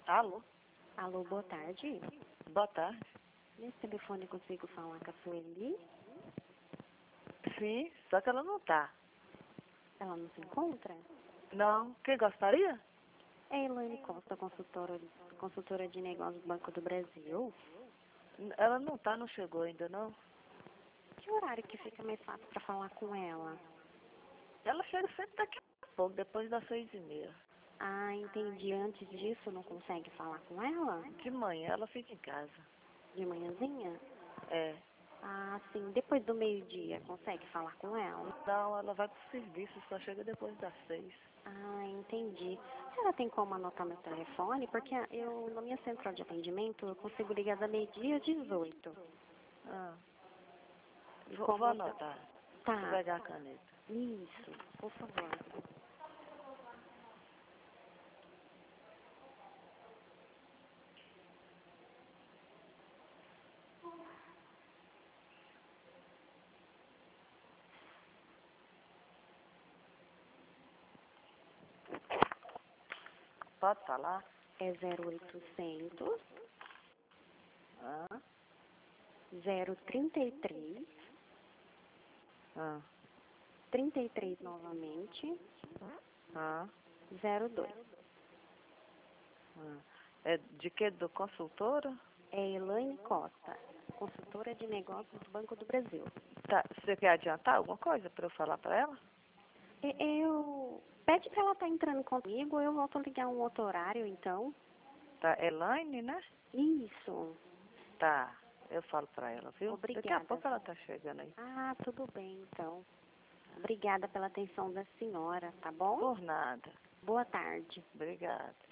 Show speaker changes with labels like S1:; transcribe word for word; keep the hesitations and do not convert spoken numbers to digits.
S1: Alô?
S2: Alô, boa tarde.
S1: Boa tarde.
S2: Nesse telefone eu consigo falar com a Sueli?
S1: Sim, só que ela não tá.
S2: Ela não se encontra?
S1: Não. Quem gostaria?
S2: É Elaine Costa, consultora, consultora de negócios do Banco do Brasil.
S1: N- Ela não tá, não chegou ainda, não.
S2: Que horário que fica mais fácil para falar com ela?
S1: Ela chega sempre daqui a pouco, depois das seis e meia.
S2: Ah, entendi. Antes disso não consegue falar com ela?
S1: De manhã ela fica em casa.
S2: De manhãzinha?
S1: É.
S2: Ah, sim. Depois do meio-dia, consegue falar com ela?
S1: Não, ela vai pro serviço, só chega depois das seis.
S2: Ah, entendi. Ela tem como anotar meu telefone? Porque eu, na minha central de atendimento, eu consigo ligar da meio-dia às dezoito.
S1: Ah,
S2: E
S1: vou, vou
S2: como...
S1: anotar. Vou
S2: Tá,
S1: pegar a caneta.
S2: isso, por favor.
S1: Pode falar?
S2: É zero oitocentos,
S1: Ah,
S2: zero trinta e três,
S1: ah,
S2: trinta e três novamente,
S1: ah,
S2: zero dois.
S1: ah. É de que? Do consultora?
S2: É Elaine Costa, consultora de negócios do Banco do Brasil.
S1: Tá, você quer adiantar alguma coisa pra eu falar pra ela?
S2: E- Eu... Pede pra ela estar entrando comigo, eu volto a ligar um outro horário, então.
S1: Tá, Elaine, né?
S2: Isso,
S1: Tá, eu falo pra ela, viu? Daqui a
S2: obrigada.
S1: pouco ela tá chegando aí.
S2: Ah, tudo bem, então. Obrigada pela atenção da senhora, tá bom?
S1: Por nada.
S2: Boa tarde.
S1: Obrigada.